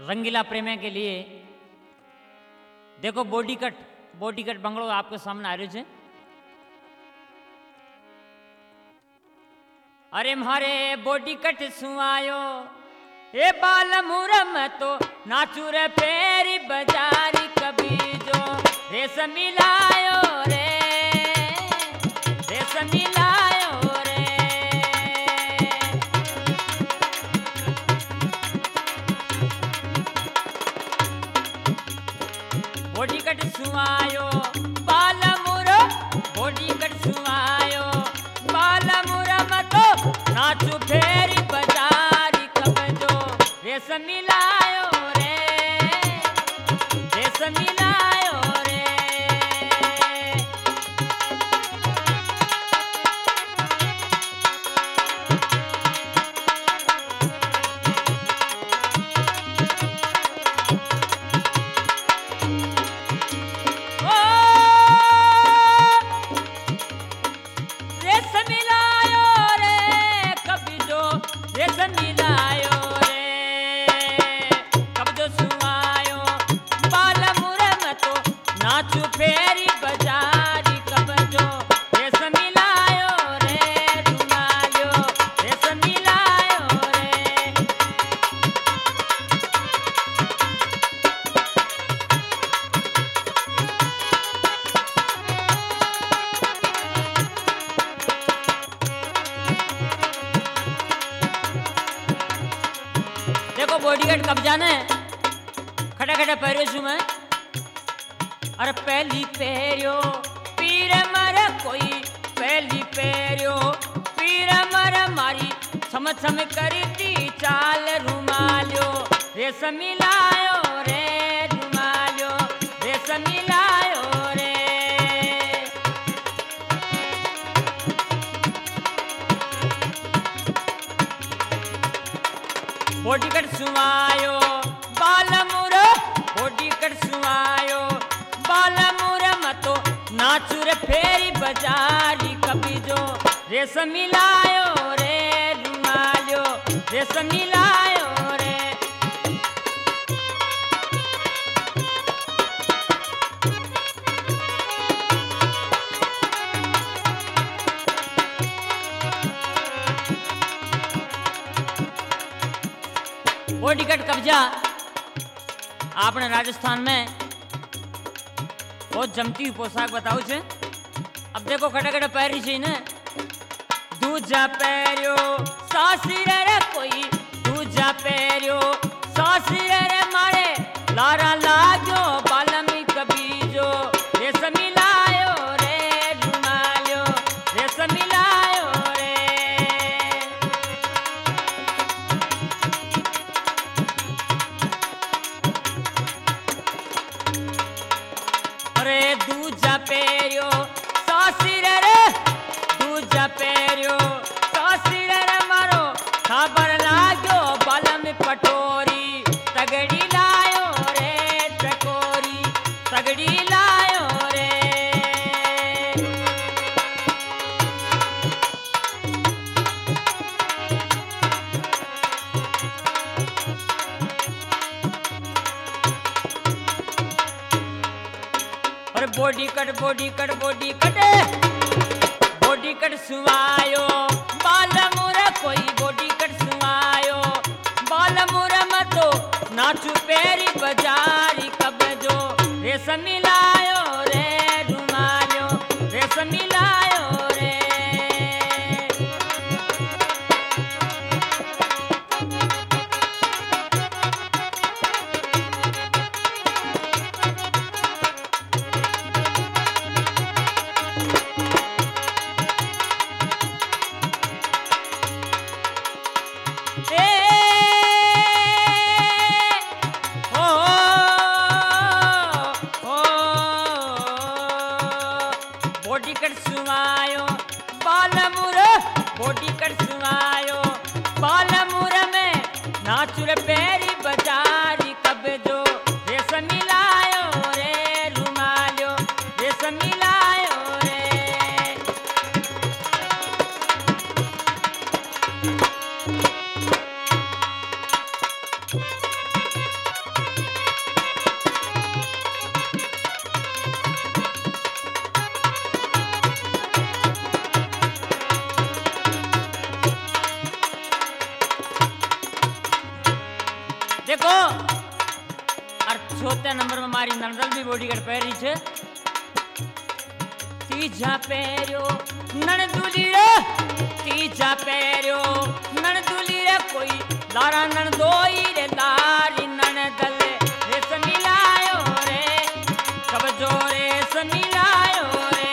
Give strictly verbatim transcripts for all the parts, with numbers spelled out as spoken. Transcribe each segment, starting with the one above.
रंगीला प्रेमी के लिए देखो body cut body cut bungalow आपके सामने आ रही है। अरे मारे बॉडी कट सुआयो ए बाल मुरम तो नाचू रे फेरी बजारी कभी जो रेस मिलायो रे रेस मिलायो रे बॉडी कट सुआयो बाल मुर बॉडी कट सुआयो बाल मुरम तो नाचू फेरी बजारी कबजो रेस मिलायो रे रेस मिलायो रे ओ रेस मिलायो रे कभी जो रेस मिलायो नाचू फेरी बजारी कबजो रेस मिलायो रे रुमालियो रेस मिलायो रे देखो बॉडीगार्ड कब जाना है खड़ा खड़ा पैरों छू मैं अरे पहली पैरियो पीर मर कोई पहली पैरियो पीर मर मारी सम सम करती चाल रुमालियो रेस मिलायो रे रुमालियो रेस मिलायो रे बॉडी कट सुआयो बाल मुर बॉडी कट सुआयो बाल मुरम तो नाचू रे फेरी बजारी कभी जो रेस मिलायो रे रुमालियो रेस मिलायो रे बॉडी कट कब्जा आपने राजस्थान में बहुत जमती हुई पोशाक बताऊ छे। अब देखो खड़ा खड़ा पैर रही ने दूजा पैरियो सासी रे कोई दूजा पैरियो सासी रे मारे लारा लागो बालमी कभी जो रेस मिलायो रे रुमालियो रेस मिलायो रे अरे दूजा पैरियो सासी रे दूजा पैरियो सासी रे मारो खबर लागो बालम पटोरी तगड़ी लायो रे चकोरी तगड़ी लायो रे अरे body cut body cut body cut body cut सुआयो बाल मुर कोई बॉडी कट सुआयो बाल मुर मतो नाचू पेरी बजारी कबजो रेस मिलायो रे रुमालियो रेस मिलायो रे बॉडी कट सुआयो बाल मुर बॉडी कट सुआयो बाल मुर में नाचू रे पेरी बजारी कबजो रेस मिलायो रे रुमालियो रेस मिलायो रे और चौथे नंबर में मारी नंदल भी बॉडीगार्ड पहरी छे। तीजा पैरियो ननदुली रे, तीजा पैरियो ननदुली रे, कोई लारा ननदोई रे लारी ननदल रेस मिलायो रे, कब जो रेस मिलायो रे।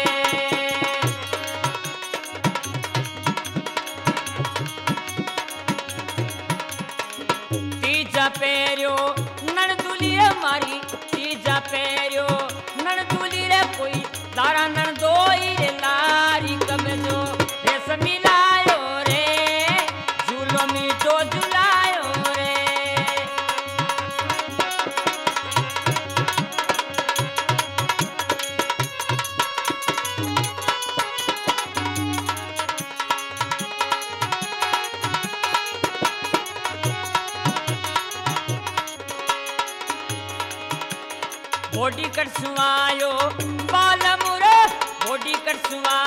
तीजा पैरियो ननदुली रे मारी, तीजा पैरियो ननदुली रे, कोई लारा ननदोई रे लारी, कब जो रेस मिलायो रे, झूलो मीठो झुलायो रे। बॉडी कर सुआयो बाल मुरे, बॉडी कर सुआ